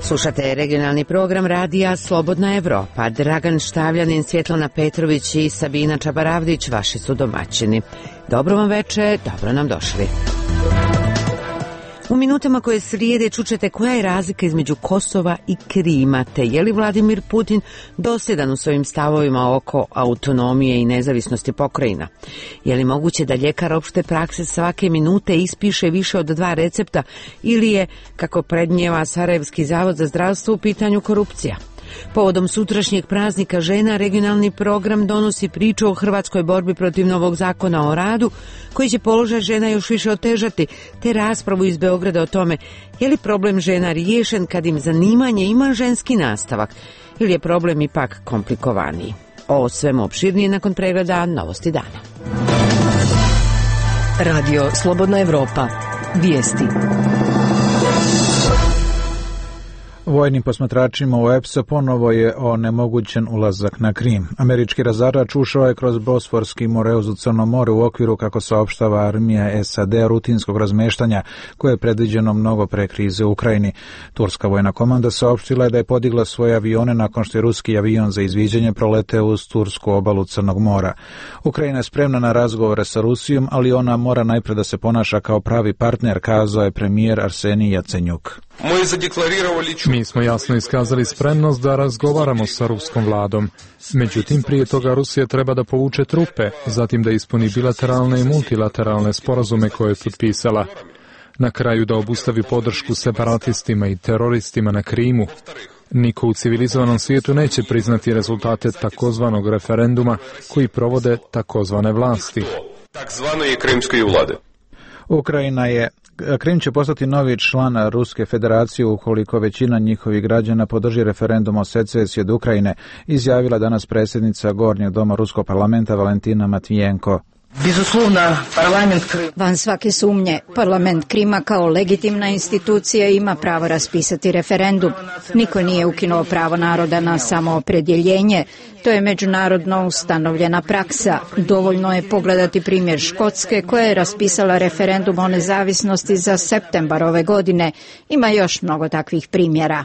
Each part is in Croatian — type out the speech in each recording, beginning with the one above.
Slušate regionalni program radija Slobodna Evropa. Dragan Štavljanin, Svjetlana Petrović i Sabina Čabaravdić vaši su domaćini. Dobro vam veče, dobro nam došli. U minutama koje slijede čućete koja je razlika između Kosova i Krima, te je li Vladimir Putin dosljedan u svojim stavovima oko autonomije i nezavisnosti pokrajina. Je li moguće da ljekar opšte prakse svake minute ispiše više od 2 recepta ili je, kako prednjeva Sarajevski zavod za zdravstvo, u pitanju korupcija? Povodom sutrašnjeg praznika žena, regionalni program donosi priču o hrvatskoj borbi protiv novog zakona o radu, koji će položaj žena još više otežati, te raspravu iz Beograda o tome je li problem žena riješen kad im zanimanje ima ženski nastavak ili je problem ipak komplikovaniji. O svemu opširnije nakon pregleda Novosti dana. Radio Slobodna Evropa. Vijesti. Vojnim posmatračima u EPS-a ponovo je onemogućen ulazak na Krim. Američki razarač ušao je kroz Bosforski moreuz u Crno more u okviru, kako saopštava armija SAD, rutinskog razmeštanja koje je predviđeno mnogo pre krize u Ukrajini. Turska vojna komanda saopštila je da je podigla svoje avione nakon što je ruski avion za izviđanje proleteo uz tursku obalu Crnog mora. Ukrajina je spremna na razgovore sa Rusijom, ali ona mora najpre da se ponaša kao pravi partner, kazao je premijer Arsenij Jacenjuk. Mi smo jasno iskazali spremnost da razgovaramo sa ruskom vladom. Međutim, prije toga Rusija treba da povuče trupe, zatim da ispuni bilateralne i multilateralne sporazume koje je potpisala. Na kraju da obustavi podršku separatistima i teroristima na Krimu. Niko u civilizovanom svijetu neće priznati rezultate takozvanog referenduma koji provode takozvane vlasti. Krim će postati novi član Ruske federacije ukoliko većina njihovih građana podrži referendum o secesiji od Ukrajine, izjavila danas predsjednica Gornjeg doma Ruskog parlamenta Valentina Matvijenko. Van svake sumnje, parlament Krima kao legitimna institucija ima pravo raspisati referendum. Niko nije ukinuo pravo naroda na samoopredjeljenje. To je međunarodno ustanovljena praksa. Dovoljno je pogledati primjer Škotske, koja je raspisala referendum o nezavisnosti za septembar ove godine. Ima još mnogo takvih primjera.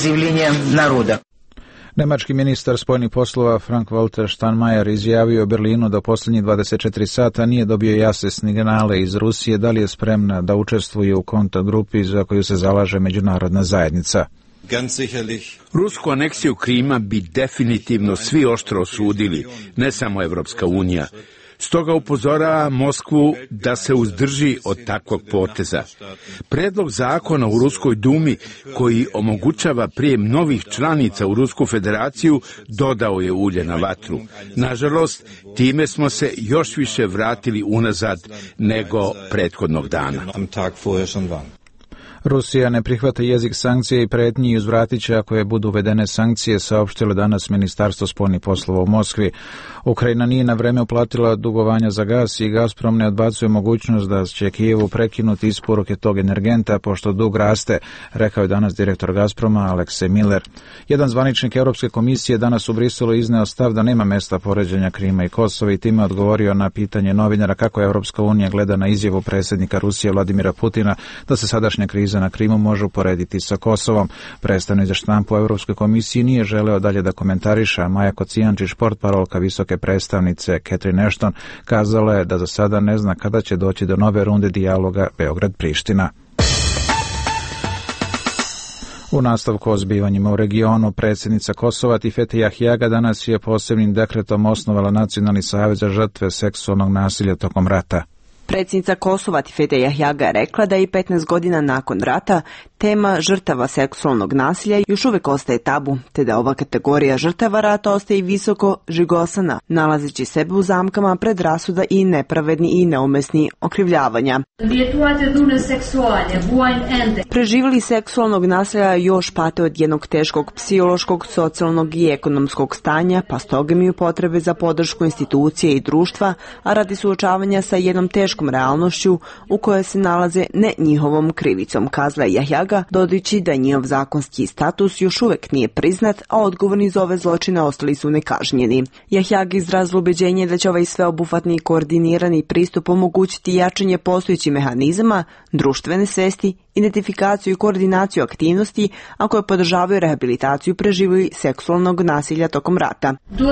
Nemački ministar spoljnih poslova Frank-Walter Steinmeier izjavio u Berlinu da posljednjih 24 sata nije dobio jasne signale iz Rusije da li je spremna da učestvuje u kontakt grupi za koju se zalaže međunarodna zajednica. Rusku aneksiju Krima bi definitivno svi oštro osudili, ne samo Evropska unija. Stoga upozorava Moskvu da se uzdrži od takvog poteza. Predlog zakona u Ruskoj dumi koji omogućava prijem novih članica u Rusku federaciju dodao je ulje na vatru. Nažalost, time smo se još više vratili unazad nego prethodnog dana. Rusija ne prihvata jezik sankcije i pretnji i uzvratit će ako je budu uvedene sankcije, saopštilo danas Ministarstvo spoljnih poslova u Moskvi. Ukrajina nije na vreme uplatila dugovanja za gas i Gazprom ne odbacuje mogućnost da će Kijevu prekinuti isporuke tog energenta pošto dug raste, rekao je danas direktor Gazproma Aleksej Miller. Jedan zvaničnik Europske komisije danas u Briselu izneo stav da nema mesta poređenja Krima i Kosova i time odgovorio na pitanje novinara kako Europska unija gleda na izjavu predsjednika Rusije Vladimira Putina da se sadašnja kriza na Krimu može uporediti sa Kosovom. Predstavnik za štampu u Europskoj komisiji nije želeo dalje da komentariše, a Maja Kocijančić, portparolka visoke predstavnice Catherine Ashton, kazala je da za sada ne zna kada će doći do nove runde dijaloga Beograd-Priština. U nastavku o zbivanjima u regionu, predsjednica Kosova Tifete Jahjaga danas je posebnim dekretom osnovala Nacionalni savez za žrtve seksualnog nasilja tokom rata. Predsjednica Kosova Tifete Jahjaga je rekla da i 15 godina nakon rata tema žrtava seksualnog nasilja još uvijek ostaje tabu, te da ova kategorija žrtava rata ostaje visoko žigosana, nalazeći sebe u zamkama predrasuda i nepravedni i neumesni okrivljavanja. Preživjeli seksualnog nasilja još pate od jednog teškog psihološkog, socijalnog i ekonomskog stanja, pa stoga imaju potrebe za podršku institucije i društva, a radi suočavanja sa jednom teškom teškom realnošću u kojoj se nalaze ne njihovom krivicom, kazala Jahjaga, dodajući da njihov zakonski status još uvek nije priznat, a odgovorni za ove zločine ostali su nekažnjeni. Jahjaga izrazila ubeđenje da će ovaj sveobuhvatni i koordinirani pristup omogućiti jačanje postojećih mehanizama, društvene svesti, identifikaciju i koordinaciju aktivnosti, a koje podržavaju rehabilitaciju preživjelih seksualnog nasilja tokom rata.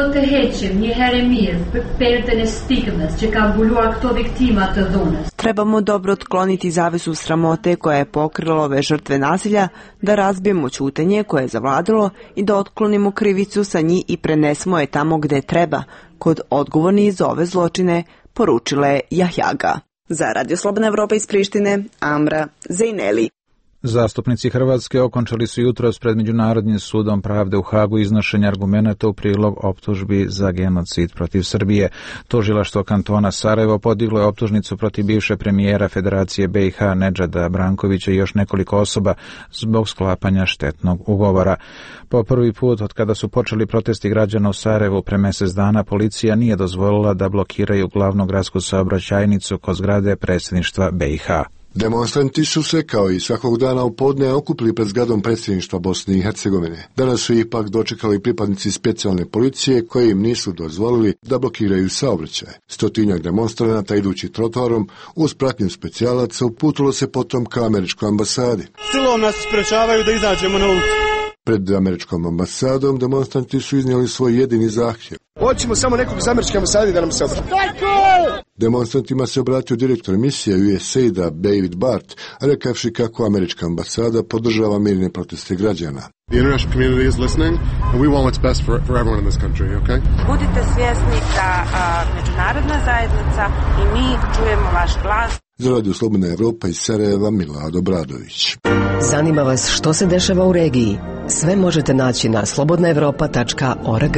Trebamo dobro otkloniti zavesu sramote koja je pokrila ove žrtve nasilja, da razbijemo ćutenje koje je zavladalo i da otklonimo krivicu sa njih i prenesemo je tamo gde treba, kod odgovornih za ove zločine, poručila je Jahjaga. Za Radio Slobodna Evropa iz Prištine, Amra Zejneli. Zastupnici Hrvatske okončali su jutros pred Međunarodnim sudom pravde u Hagu iznošenje argumenata u prilog optužbi za genocid protiv Srbije. Tužilaštvo kantona Sarajevo podiglo je optužnicu protiv bivše premijera Federacije BiH Nedžada Brankovića i još nekoliko osoba zbog sklapanja štetnog ugovora. Po prvi put od kada su počeli protesti građana u Sarajevu pre mesec dana, policija nije dozvolila da blokiraju glavnu gradsku saobraćajnicu kod zgrade predsjedništva BiH. Demonstranti su se, kao i svakog dana u podne, okupili pred zgradom predsjedništva Bosne i Hercegovine. Danas su ih pak dočekali pripadnici specijalne policije koji im nisu dozvolili da blokiraju saobraćaj. 100-tinjak demonstranata idući trotoarom uz pratnju specijalaca uputilo se potom ka američkoj ambasadi. Silom nas sprečavaju da izađemo na ulicu. Pred američkom ambasadom demonstranti su iznijeli svoj jedini zahtjev. Hoćemo samo nekog iz američke ambasade da nam se obrati. Demonstrantima se obratio direktor misije USAID-a David Bart, rekavši kako američka ambasada podržava mirne proteste građana. The international community is listening and we want what's best for everyone in this country, okay? Budite svjesni da međunarodna zajednica i mi čujemo vaš glas. Za Radio Slobodna Evropa iz Sarajeva, Milad Obradović. Zanima vas što se dešava u regiji? Sve možete naći na slobodnaevropa.org.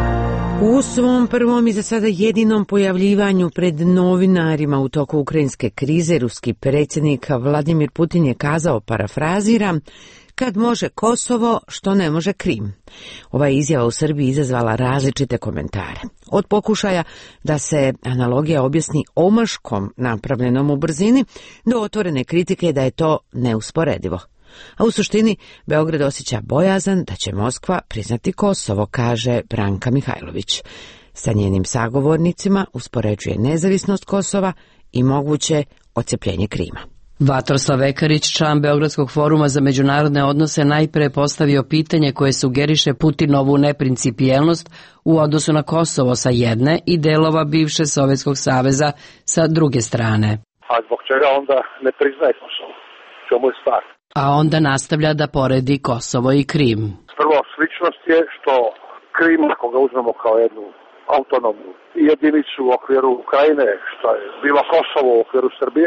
U svom prvom i za sada jedinom pojavljivanju pred novinarima u toku ukrajinske krize, ruski predsjednik Vladimir Putin je kazao, parafraziram, kad može Kosovo, što ne može Krim. Ova izjava u Srbiji izazvala različite komentare. Od pokušaja da se analogija objasni omaškom napravljenom u brzini, do otvorene kritike da je to neusporedivo. A u suštini Beograd osjeća bojazan da će Moskva priznati Kosovo, kaže Branka Mihajlović. Sa njenim sagovornicima uspoređuje nezavisnost Kosova i moguće odcepljenje Krima. Vatroslav Ekarić, član Beogradskog foruma za međunarodne odnose, najpre postavio pitanje koje sugeriše Putinovu neprincipijelnost u odnosu na Kosovo sa jedne i delova bivše Sovjetskog saveza sa druge strane. A zbog čega onda ne priznaje Kosovo? Čemu je stvar? A onda nastavlja da poredi Kosovo i Krim. Prvo, sličnost je što Krim, ako ga uzmemo kao jednu autonomnu jedinicu u okviru Ukrajine, što je bilo Kosovo u okviru Srbije,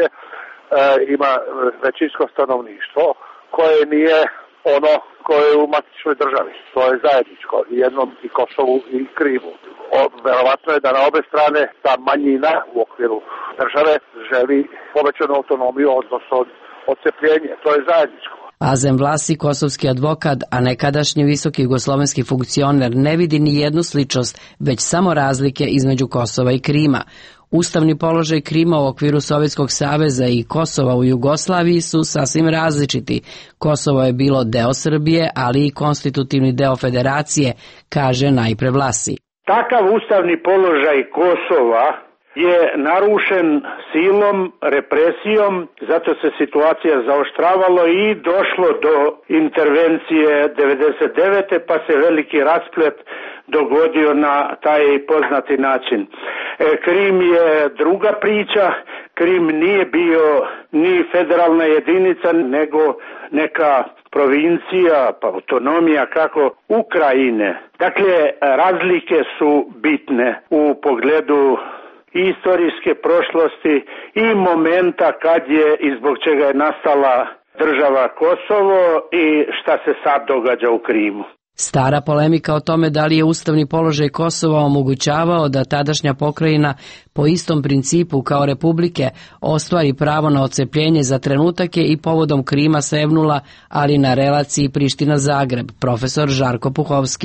ima većinsko stanovništvo koje nije ono koje je u matičnoj državi. To je zajedničko i jednom i Kosovu i Krimu. Verovatno je da na obe strane ta manjina u okviru države želi povećanu autonomiju, odnosno odcepljenje. To je zajedničko. Azem Vlasi, kosovski advokat, a nekadašnji visoki jugoslovenski funkcioner, ne vidi ni jednu sličnost, već samo razlike između Kosova i Krima. Ustavni položaj Krima u okviru Sovjetskog saveza i Kosova u Jugoslaviji su sasvim različiti. Kosovo je bilo deo Srbije, ali i konstitutivni deo federacije, kaže najpre Vlasi. Takav ustavni položaj Kosova je narušen silom, represijom, zato se situacija zaoštravalo i došlo do intervencije 99. pa se veliki rasplet dogodio na taj poznati način. Krim je druga priča, Krim nije bio ni federalna jedinica, nego neka provincija, pa autonomija kako Ukrajine. Dakle, razlike su bitne u pogledu istorijske prošlosti i momenta kad je i zbog čega je nastala država Kosovo i šta se sad događa u Krimu. Stara polemika o tome da li je ustavni položaj Kosova omogućavao da tadašnja pokrajina po istom principu kao republike ostvari pravo na odcepljenje za trenutak je i povodom Krima sevnula, ali na relaciji Priština-Zagreb, profesor Žarko Puhovski.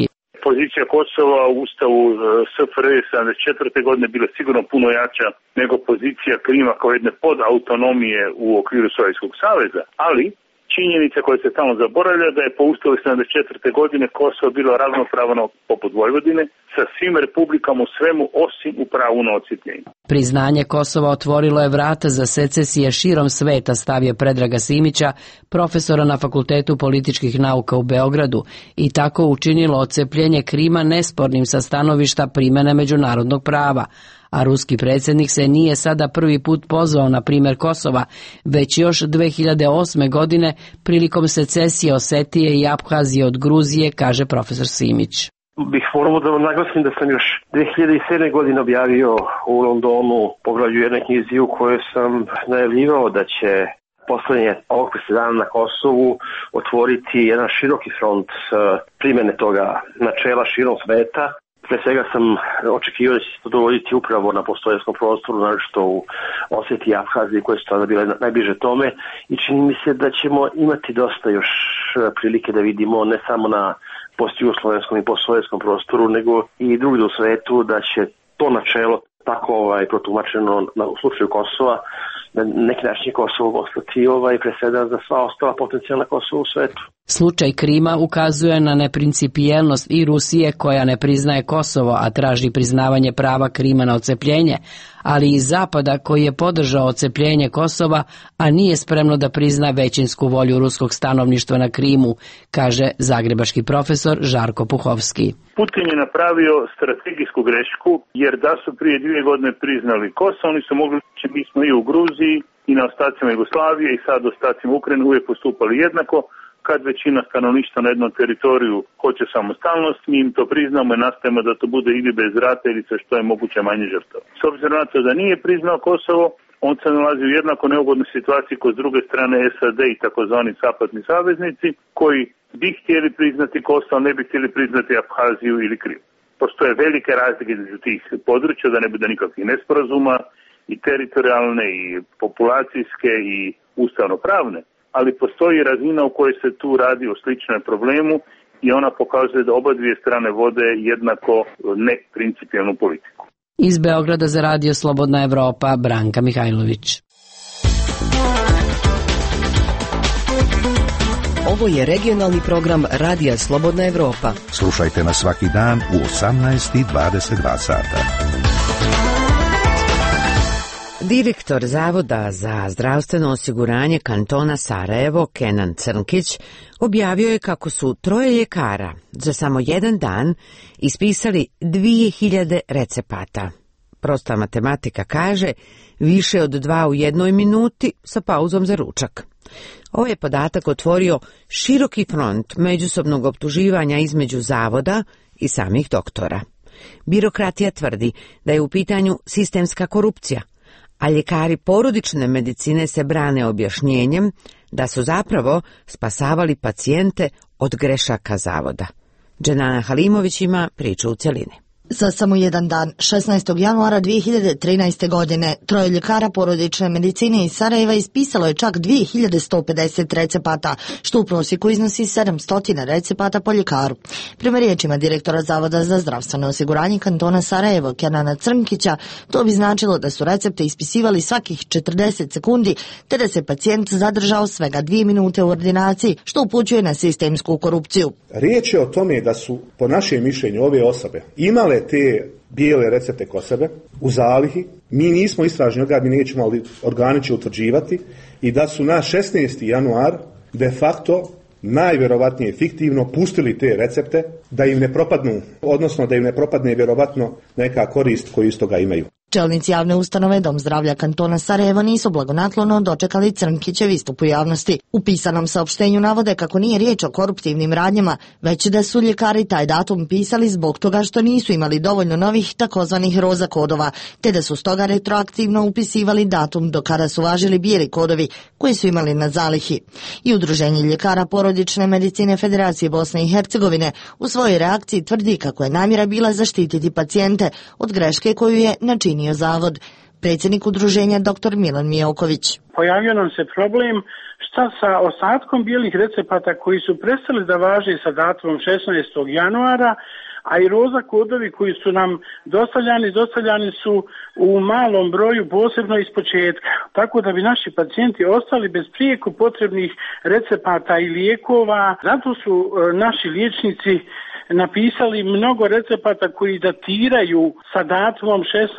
pozicija Kosova u ustavu SFRJ 74. godine bila sigurno puno jača nego pozicija Krima kao jedne podautonomije u okviru Sovjetskog saveza, ali činjenica koja se tamo zaboravlja da je po ustavu 74. godine Kosovo bilo ravnopravno poput Vojvodine sa svim republikama u svemu osim u pravu na odcjepljenje. Priznanje Kosova otvorilo je vrata za secesije širom sveta, stavio Predraga Simića, profesora na Fakultetu političkih nauka u Beogradu, i tako učinilo odcepljenje Krima nespornim sa stanovišta primene međunarodnog prava. A ruski predsjednik se nije sada prvi put pozvao na primjer Kosova, već još 2008. godine prilikom secesije Osetije i Abhazije od Gruzije, kaže profesor Simić. Bih morao da naglasim da sam još 2007. godine objavio u Londonu poglavlju jedne knjizi u kojoj sam najavljivao da će poslednje ovog presedana na Kosovu otvoriti jedan široki front primjene toga načela širom sveta. Pre svega sam očekivao da će se to dogoditi upravo na postojenskom prostoru, naročito u Osetiji i Abhaziji, koje su tada bile najbliže tome, i čini mi se da ćemo imati dosta još prilike da vidimo ne samo na postjugoslovenskom i postsovjetskom prostoru, nego i drugdje u svetu, da će to načelo tako protumačeno u slučaju Kosova, na neki način Kosovo ostati presedan za sva ostala potencijalna Kosova u svetu. Slučaj Krima ukazuje na neprincipijelnost i Rusije, koja ne priznaje Kosovo, a traži priznavanje prava Krima na odcepljenje, ali i Zapada, koji je podržao odcepljenje Kosova, a nije spremno da prizna većinsku volju ruskog stanovništva na Krimu, kaže zagrebački profesor Žarko Puhovski. Putin je napravio strategijsku grešku, jer da su prije 2 godine priznali Kosovo, oni su mogli, mi smo i u Gruziji i na ostacima Jugoslavije i sad ostacima Ukrajine uvijek postupali jednako. Kad većina stanovništva na jednom teritoriju hoće samostalnost, mi im to priznamo i nastavimo da to bude ili bez rata ili sa što je moguće manje žrtava. S obzirom na to da nije priznao Kosovo, on se nalazi u jednako neugodnoj situaciji kod s druge strane SAD i takozvani zapadni saveznici, koji bi htjeli priznati Kosovo, ne bi htjeli priznati Abhaziju ili Krim. Postoje velike razlike između tih područja, da ne bude nikakvih nesporazuma, i teritorijalne, i populacijske, i ustavno-pravne, ali postoji razina u kojoj se tu radi o sličnom problemu i ona pokazuje da oba dvije strane vode jednako neprincipijelnu politiku. Iz Beograda za Radio Slobodna Evropa, Branka Mihajlović. Ovo je regionalni program Radija Slobodna Evropa. Slušajte nas svaki dan u 18:22 sata. Direktor Zavoda za zdravstveno osiguranje kantona Sarajevo, Kenan Crnkić, objavio je kako su 3 ljekara za samo jedan dan ispisali 2000 recepata. Prosta matematika kaže više od 2 u 1 minuti sa pauzom za ručak. Ovaj je podatak otvorio široki front međusobnog optuživanja između zavoda i samih doktora. Birokratija tvrdi da je u pitanju sistemska korupcija, a ljekari porodične medicine se brane objašnjenjem da su zapravo spasavali pacijente od grešaka zavoda. Dženana Halimović ima priču u cjelini. Za samo jedan dan, 16. januara 2013. godine, 3 ljekara porodične medicine iz Sarajeva ispisalo je čak 2150 recepata, što u prosjeku iznosi 700 recepata po ljekaru. Prema riječima direktora Zavoda za zdravstveno osiguranje kantona Sarajevo, Kenana Crnkića, to bi značilo da su recepte ispisivali svakih 40 sekundi, te da se pacijent zadržao svega 2 minute u ordinaciji, što upućuje na sistemsku korupciju. Riječ je o tome da su, po našem mišljenju, ove osobe imale te bijele recepte kod sebe u zalihi. Mi nismo istražni organ, mi nećemo, ali organi će utvrđivati, i da su na 16. januar de facto najvjerovatnije fiktivno pustili te recepte da im ne propadnu, odnosno da im ne propadne vjerovatno neka korist koju iz toga imaju. Čelnici javne ustanove Dom zdravlja kantona Sarajevo nisu blagonaklono dočekali Crnkićev istup u javnosti. U pisanom saopštenju navode kako nije riječ o koruptivnim radnjama, već da su ljekari taj datum pisali zbog toga što nisu imali dovoljno novih takozvanih roza kodova, te da su stoga retroaktivno upisivali datum do kada su važili bijeli kodovi koji su imali na zalihi. I Udruženje ljekara porodične medicine Federacije Bosne i Hercegovine u svojoj reakciji tvrdi kako je namjera bila zaštititi pacijente od greške koju je načinio zavod. Predsjednik udruženja dr. Milan Mijoković. Pojavio nam se problem šta sa ostatkom bijelih recepata koji su prestali da važe sa datumom 16. januara, a i roza kodovi koji su nam dostavljani su u malom broju, posebno iz početka. Tako da bi naši pacijenti ostali bez prijeko potrebnih recepata i lijekova. Zato su naši liječnici napisali mnogo recepata koji datiraju sa datumom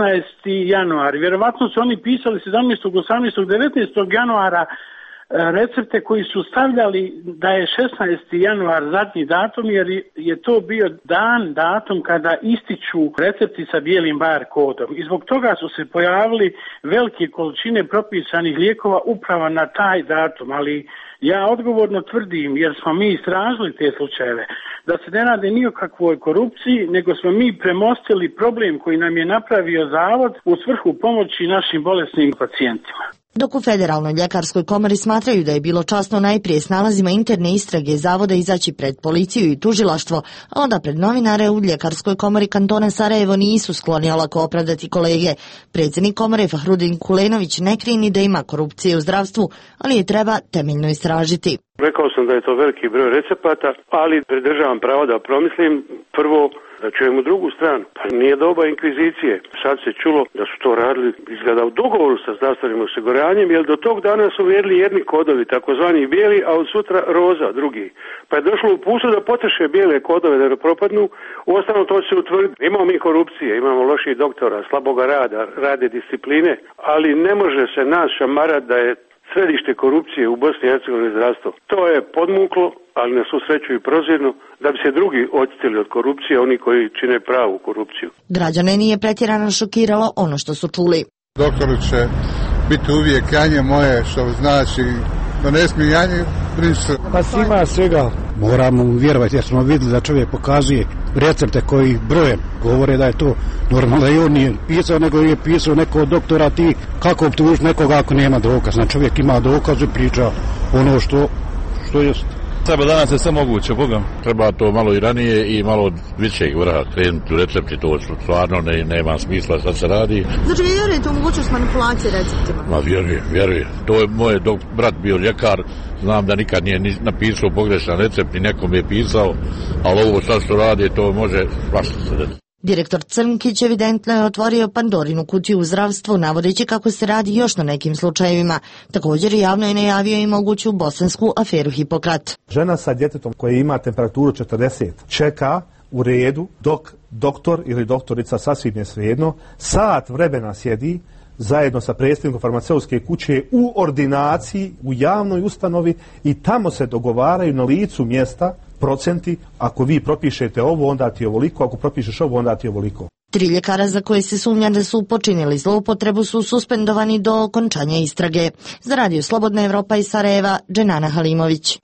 16. januar. Vjerovatno su oni pisali 17., 18., 19. januara recepte koji su stavljali da je 16. januar zadnji datum, jer je to bio datum kada ističu recepti sa bijelim bar kodom. I zbog toga su se pojavili velike količine propisanih lijekova upravo na taj datum, ali ja odgovorno tvrdim, jer smo mi istražili te slučajeve, da se ne radi ni o kakvoj korupciji, nego smo mi premostili problem koji nam je napravio zavod u svrhu pomoći našim bolesnim pacijentima. Dok u Federalnoj ljekarskoj komori smatraju da je bilo časno najprije s nalazima interne istrage zavoda izaći pred policiju i tužilaštvo, a onda pred novinare, u ljekarskoj komori kantona Sarajevo nisu skloni olako opravdati kolege. Predsjednik komore Fahrudin Kulenović ne krije ni da ima korupcije u zdravstvu, ali je treba temeljno istražiti. Rekao sam da je to veliki broj recepata, ali pridržavam pravo da promislim prvo da čujemo drugu stranu. Pa nije doba inkvizicije. Sad se čulo da su to radili izgleda u dogovoru sa zdravstvenim osiguranjem, jer do tog dana su vrijedili jedni kodovi, takozvani bijeli, a od sutra roza, drugi. Pa je došlo u pusu da potrše bijele kodove da ne propadnu. Uostalom to će se utvrditi. Imamo mi korupcije, imamo loših doktora, slaboga rada, rade discipline, ali ne može se nas šamarati da je središte korupcije u Bosni i Hercegovini zdravstvo. To je podmuklo, ali na svu sreću i prozirno, da bi se drugi očistili od korupcije, oni koji čine pravu korupciju. Građane nije pretjerano šokiralo ono što su čuli. Doktoru će biti uvijek janje moje, što znači da ne smije janje prišli. Pa svima svega. Moramo vjerovati jer smo vidjeli da čovjek pokazuje recepte koji brojem govore da je to normalno, da i on nije pisao, nego je pisao neko od doktora. Ti kako optužiti nekoga ako nema dokaz? Znači čovjek ima dokaz i priča ono što jest. Treba danas je sve moguće, Bogom. Treba to malo i ranije i malo višeg vrha krenuti u recepti, to stvarno nema smisla šta se radi. Znači vi vjerujete u mogućnost manipulacije receptima? Ma vjerujem. To je moj brat bio ljekar, znam da nikad nije napisao pogrešan recept, ni nekom je pisao, ali ovo sad što radi, to može svašta se desiti. Direktor Crnkić evidentno je otvorio Pandorinu kutiju u zdravstvu, navodeći kako se radi još na nekim slučajevima. Također javno je najavio i moguću bosansku aferu Hipokrat. Žena sa djetetom koja ima temperaturu 40 čeka u redu dok doktor ili doktorica, sasvim je svejedno, sat vremena sjedi zajedno sa predstavnikom farmaceutske kuće u ordinaciji, u javnoj ustanovi i tamo se dogovaraju na licu mjesta procenti, ako vi propišete ovo, onda ti je ovoliko, ako propišeš ovo, onda ti je ovoliko. 3 ljekara za koje se sumnja da su počinili zloupotrebu su suspendovani do okončanja istrage. Za Radio Slobodna Evropa iz Sarajeva, Dženana Halimović.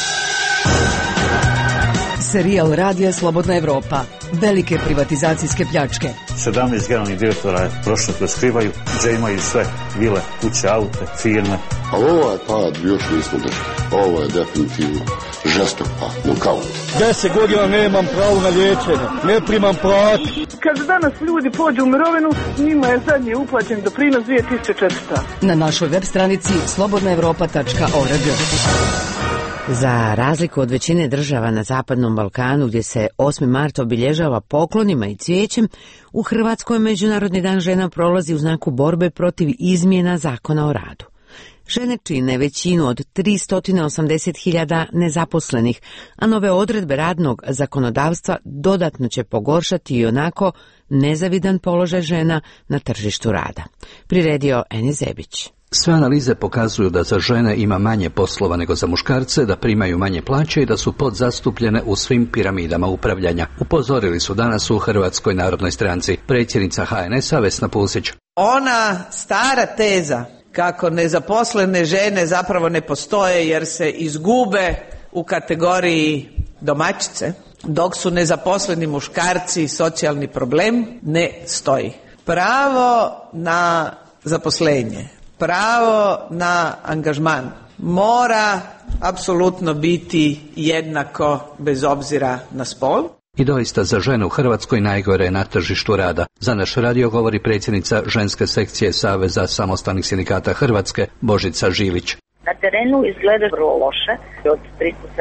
Serijal Radija Slobodna Evropa. Velike privatizacijske pljačke. 17 generalnih direktora je prošlo kroz Skrivaju, gdje imaju sve vile, kuće, aute, firme. A ovaj pad još nismo držali. Ovo je definitivno žestok pad, nokaut. 10 godina nemam pravo na liječenje, ne primam platu. Kad danas ljudi pođu u mirovinu, njima je zadnji uplaćen doprinos 2400. Na našoj web stranici slobodnaevropa.org. Za razliku od većine država na Zapadnom Balkanu, gdje se 8. mart obilježava poklonima i cvijećem, u Hrvatskoj Međunarodni dan žena prolazi u znaku borbe protiv izmjena zakona o radu. Žene čine većinu od 380.000 nezaposlenih, a nove odredbe radnog zakonodavstva dodatno će pogoršati i onako nezavidan položaj žena na tržištu rada. Priredio Eni Zebić. Sve analize pokazuju da za žene ima manje poslova nego za muškarce, da primaju manje plaće i da su podzastupljene u svim piramidama upravljanja. Upozorili su danas u Hrvatskoj narodnoj stranci predsjednica HNS-a Vesna Pusić. Ona stara teza kako nezaposlene žene zapravo ne postoje jer se izgube u kategoriji domaćice, dok su nezaposleni muškarci socijalni problem, ne stoji. Pravo na zaposlenje, pravo na angažman mora apsolutno biti jednako bez obzira na spol. I doista za žene u Hrvatskoj najgore je na tržištu rada. Za naš radio govori predsjednica ženske sekcije Saveza samostalnih sindikata Hrvatske Božica Žilić. Na terenu izgleda vrlo loše. Od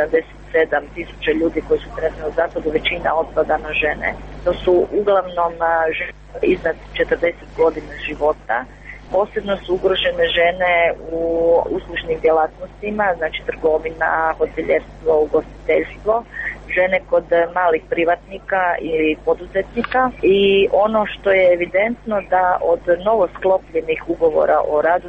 7.000 ljudi koji su trenutno u zatvoru, većina otpada na žene. To su uglavnom žene iznad 40 godina života. Posebno su ugrožene žene u uslužnim djelatnostima, znači trgovina, hotelijerstvo, ugostiteljstvo, žene kod malih privatnika ili poduzetnika. I ono što je evidentno da od novo sklopljenih ugovora o radu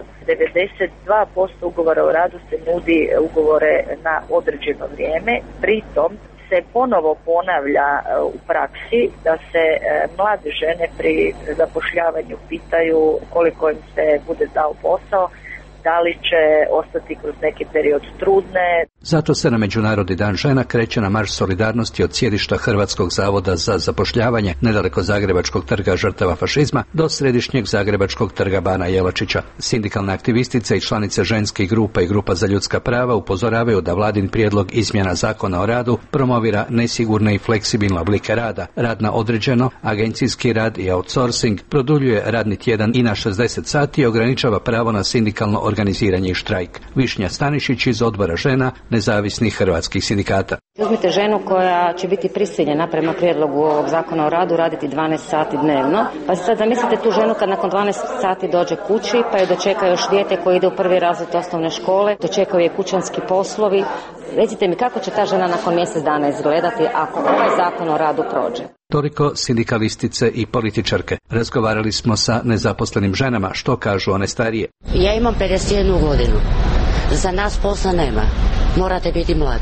92% ugovora o radu se nudi ugovore na određeno vrijeme, pritom se ponovo ponavlja u praksi da se mlade žene pri zapošljavanju pitaju koliko im se bude dao posao, da li će ostati kroz neki period trudne. Zato se na Međunarodni dan žena kreće na marš solidarnosti od sjedišta Hrvatskog zavoda za zapošljavanje nedaleko Zagrebačkog trga žrtava fašizma do središnjeg Zagrebačkog trga Bana Jelačića. Sindikalne aktivistice i članice ženskih grupa i grupa za ljudska prava upozoravaju da vladin prijedlog izmjena zakona o radu promovira nesigurne i fleksibilne oblike rada, rad na određeno, agencijski rad i outsourcing, produljuje radni tjedan i na 60 sati i ograničava pravo na sindikalno organiziranje i štrajk. Višnja Stanišić iz Odbora žena nezavisnih hrvatskih sindikata. Uzmite ženu koja će biti prisiljena prema prijedlogu ovog zakona o radu raditi 12 sati dnevno, pa sad zamislite tu ženu kad nakon 12 sati dođe kući, pa je dočeka još dijete koje ide u prvi razred osnovne škole, dočekaju je kućanski poslovi. Recite mi kako će ta žena nakon mjesec dana izgledati ako ovaj zakon o radu prođe? Toliko sindikalistice i političarke. Razgovarali smo sa nezaposlenim ženama, što kažu one starije. Ja imam 51 godinu. Za nas posla nema. Morate biti mlad.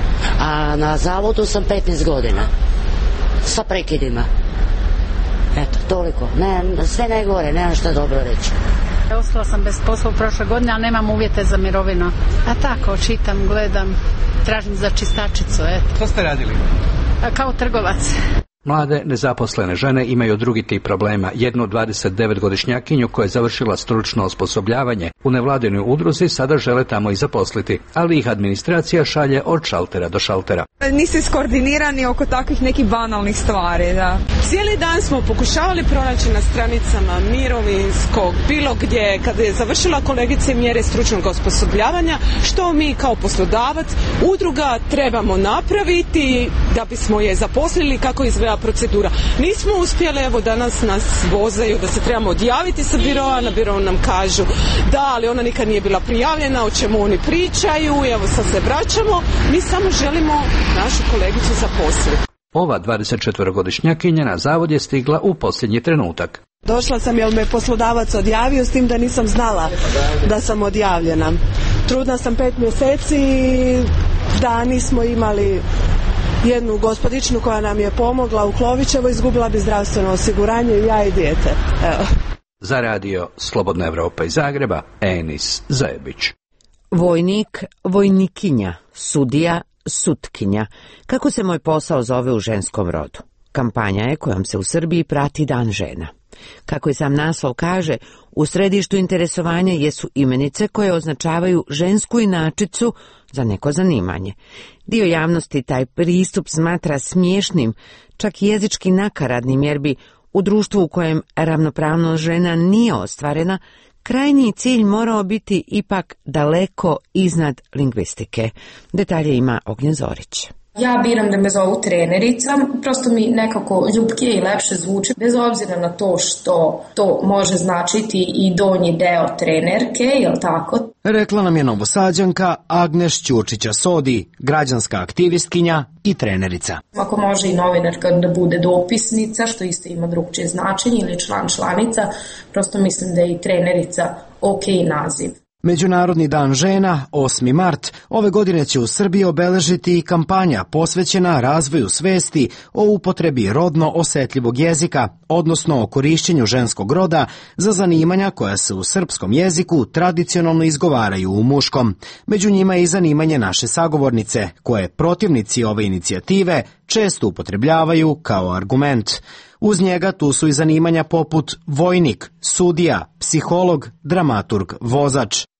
A na zavodu sam 15 godina. Sa prekidima. Eto, toliko. Ne, sve najgore, nemam što dobro reći. Ostala sam bez posla u prošle godine, ali nemam uvjete za mirovinu. A tako, čitam, gledam, tražim za čistačicu. Što ste radili? Kao trgovac. Mlade nezaposlene žene imaju drugi tip problema. Jednu 29-godišnjakinju koja je završila stručno osposobljavanje u nevladinoj udruzi sada žele tamo i zaposliti, ali ih administracija šalje od šaltera do šaltera. Niste iskoordinirani oko takvih nekih banalnih stvari, da. Cijeli dan smo pokušavali pronaći na stranicama mirovinskog, bilo gdje, kada je završila kolegice mjere stručnog osposobljavanja, što mi kao poslodavac, udruga trebamo napraviti da bismo je zaposlili, kako izgleda procedura. Nismo uspjeli, evo danas nas vozaju da se trebamo odjaviti sa biroa, na birou nam kažu da, ali ona nikad nije bila prijavljena, o čemu oni pričaju, evo sad se vraćamo, mi samo želimo našu kolegicu zaposliti. Ova 24-godišnjakinja na zavod je stigla u posljednji trenutak. Došla sam jer me poslodavac odjavio, s tim da nisam znala da sam odjavljena. Trudna sam 5 mjeseci, da nismo imali jednu gospodičnu koja nam je pomogla u Klovićevo, izgubila bi zdravstveno osiguranje, ja i dijete. Evo. Za radio Slobodna Evropa iz Zagreba, Enis Zajebić. Vojnik, vojnikinja, sudija, sutkinja. Kako se moj posao zove u ženskom rodu? Kampanja je kojom se u Srbiji prati Dan žena. Kako i sam naslov kaže, u središtu interesovanja jesu imenice koje označavaju žensku inačicu za neko zanimanje. Dio javnosti taj pristup smatra smiješnim, čak i jezički nakaradnim, jer bi u društvu u kojem ravnopravnost žena nije ostvarena, krajnji cilj morao biti ipak daleko iznad lingvistike. Detalje ima Ognjen Zorić. Ja biram da me zovu trenerica, prosto mi nekako ljubkije i lepše zvuči, bez obzira na to što to može značiti i donji deo trenerke, jel tako? Rekla nam je Novosađanka Agneš Ćurčića-Sodi, građanska aktivistkinja i trenerica. Ako može i novinarka da bude dopisnica, što isto ima drugčije značenje, ili članica, prosto mislim da je i trenerica ok naziv. Međunarodni dan žena, 8. mart, ove godine će u Srbiji obeležiti i kampanja posvećena razvoju svesti o upotrebi rodno osetljivog jezika, odnosno o korišćenju ženskog roda za zanimanja koja se u srpskom jeziku tradicionalno izgovaraju u muškom. Među njima je i zanimanje naše sagovornice, koje protivnici ove inicijative često upotrebljavaju kao argument. Uz njega tu su i zanimanja poput vojnik, sudija, psiholog, dramaturg, vozač.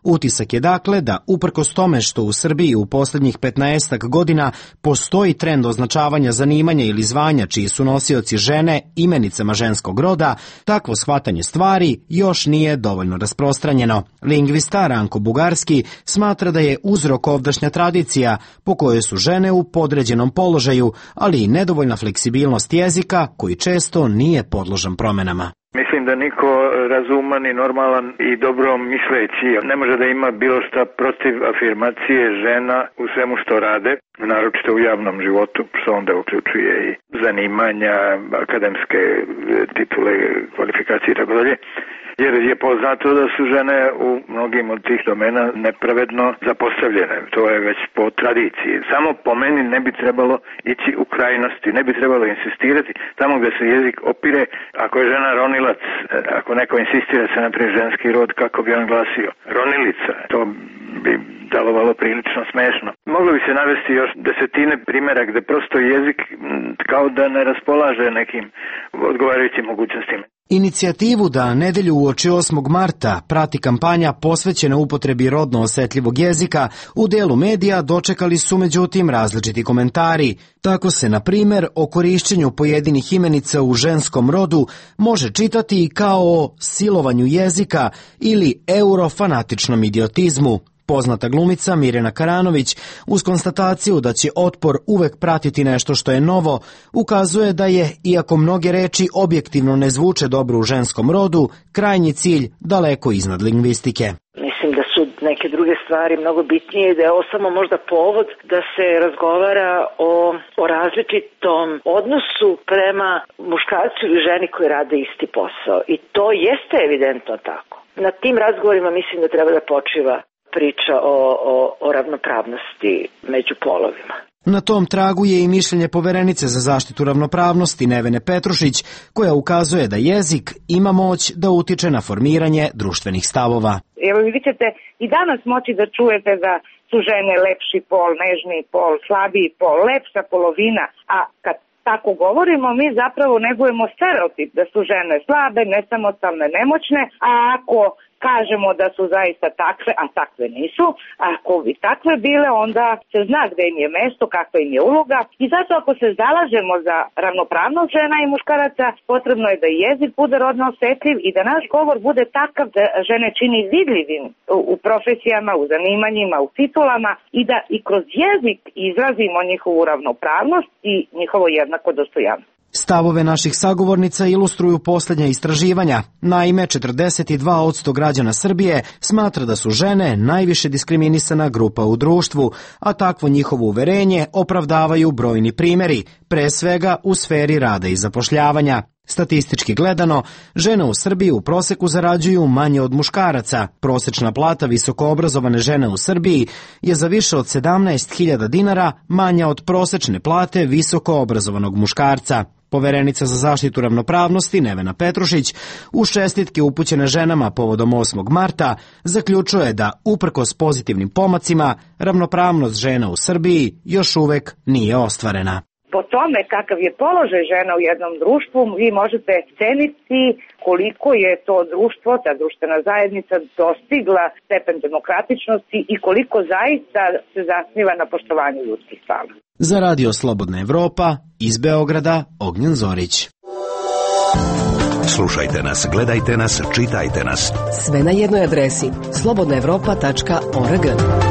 Utisak je dakle da uprkos tome što u Srbiji u posljednjih 15 godina postoji trend označavanja zanimanja ili zvanja čiji su nosioci žene imenicama ženskog roda, takvo shvatanje stvari još nije dovoljno rasprostranjeno. Lingvista Ranko Bugarski smatra da je uzrok ovdašnja tradicija po kojoj su žene u podređenom položaju, ali i nedovoljna fleksibilnost jezika koji često nije podložan promjenama. Mislim da niko razuman i normalan i dobro misleći ne može da ima bilo šta protiv afirmacije žena u svemu što rade, naročito u javnom životu, što onda uključuje i zanimanja, akademske titule, kvalifikacije i tako dalje. Jer je poznato da su žene u mnogim od tih domena nepravedno zapostavljene. To je već po tradiciji. Samo po meni ne bi trebalo ići u krajnosti, ne bi trebalo insistirati tamo gdje se jezik opire. Ako je žena ronilac, ako neko insistira se naprijed ženski rod, kako bi on glasio? Ronilica. To bi delovalo prilično smešno. Moglo bi se navesti još desetine primjera gdje prosto jezik kao da ne raspolaže nekim odgovarajućim mogućnostima. Inicijativu da nedelju uoči 8. marta prati kampanja posvećena upotrebi rodno osjetljivog jezika u delu medija dočekali su međutim različiti komentari. Tako se, na primjer, o korišćenju pojedinih imenica u ženskom rodu može čitati i kao o silovanju jezika ili eurofanatičnom idiotizmu. Poznata glumica Mirjana Karanović, uz konstataciju da će otpor uvek pratiti nešto što je novo, ukazuje da je, iako mnoge reči objektivno ne zvuče dobro u ženskom rodu, krajnji cilj daleko iznad lingvistike. Mislim da su neke druge stvari mnogo bitnije i da je ovo samo možda povod da se razgovara o različitom odnosu prema muškarcu ili ženi koji rade isti posao. I to jeste evidentno tako. Na tim razgovorima mislim da treba da počiva priča o ravnopravnosti među polovima. Na tom tragu je i mišljenje poverenice za zaštitu ravnopravnosti Nevene Petrušić, koja ukazuje da jezik ima moć da utiče na formiranje društvenih stavova. Evo, vi ćete i danas moći da čujete da su žene lepši pol, nežniji pol, slabiji pol, lepša polovina, a kad tako govorimo, mi zapravo negujemo stereotip da su žene slabe, nesamostalne, nemoćne, a ako kažemo da su zaista takve, a takve nisu, ako bi takve bile, onda se zna gde im je mesto, kakva im je uloga i zato ako se zalažemo za ravnopravnost žena i muškaraca, potrebno je da jezik bude rodno osjetljiv i da naš govor bude takav da žene čini vidljivim u profesijama, u zanimanjima, u titulama i da i kroz jezik izrazimo njihovu ravnopravnost i njihovo jednako dostojanstvo. Stavove naših sagovornica ilustruju posljednja istraživanja. Naime, 42% građana Srbije smatra da su žene najviše diskriminisana grupa u društvu, a takvo njihovo uverenje opravdavaju brojni primjeri, pre svega u sferi rada i zapošljavanja. Statistički gledano, žene u Srbiji u proseku zarađuju manje od muškaraca. Prosečna plata visokoobrazovane žene u Srbiji je za više od 17.000 dinara manja od prosečne plate visokoobrazovanog muškarca. Poverenica za zaštitu ravnopravnosti Nevena Petrušić u čestitke upućene ženama povodom 8. marta zaključuje da, uprkos pozitivnim pomacima, ravnopravnost žena u Srbiji još uvek nije ostvarena. Po tome kakav je položaj žena u jednom društvu, vi možete ceniti koliko je to društvo, ta društvena zajednica dostigla stepen demokratičnosti i koliko zaista se zasniva na poštovanju ljudskih prava. Za Radio Slobodna Evropa, iz Beograda, Ognjen Zorić. Slušajte nas, gledajte nas, čitajte nas. Sve na jednoj adresi slobodnaevropa.org.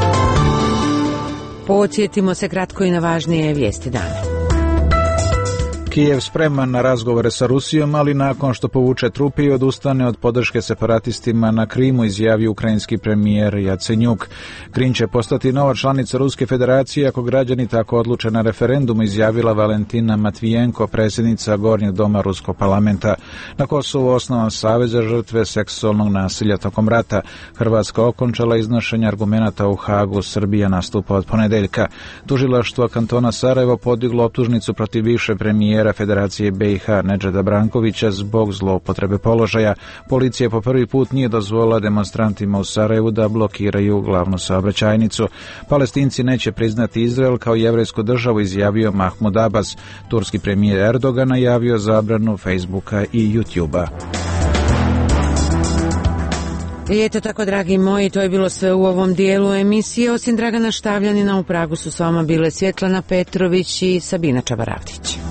Podsjetimo se kratko i na važnije vijesti dana. Kijev spreman na razgovore sa Rusijom, ali nakon što povuče trupe i odustane od podrške separatistima na Krimu, izjavio ukrajinski premijer Jacenjuk. Krim će postati nova članica Ruske federacije ako građani tako odluče na referendumu, izjavila Valentina Matvijenko, predsjednica Gornjeg doma Ruskog parlamenta. Na Kosovu osnovan savez za žrtve seksualnog nasilja tokom rata. Hrvatska okončala iznošenje argumenata u Hagu, Srbija nastupa od ponedeljka. Tužilaštvo kantona Sarajevo podiglo optužnicu protiv bivše premijera Federacije BiH Nedžada Brankovića zbog zloupotrebe položaja. Policija po prvi put nije dozvolila demonstrantima u Sarajevu da blokiraju glavnu saobraćajnicu. Palestinci neće priznati Izrael kao jevrejsku državu, izjavio Mahmud Abbas. Turski premijer Erdogan najavio zabranu Facebooka i YouTubea. I eto tako, dragi moji, to je bilo sve u ovom dijelu emisije. Osim Dragana Štavljanina, u Pragu su s vama bile Svjetlana Petrović i Sabina Čabaravdić.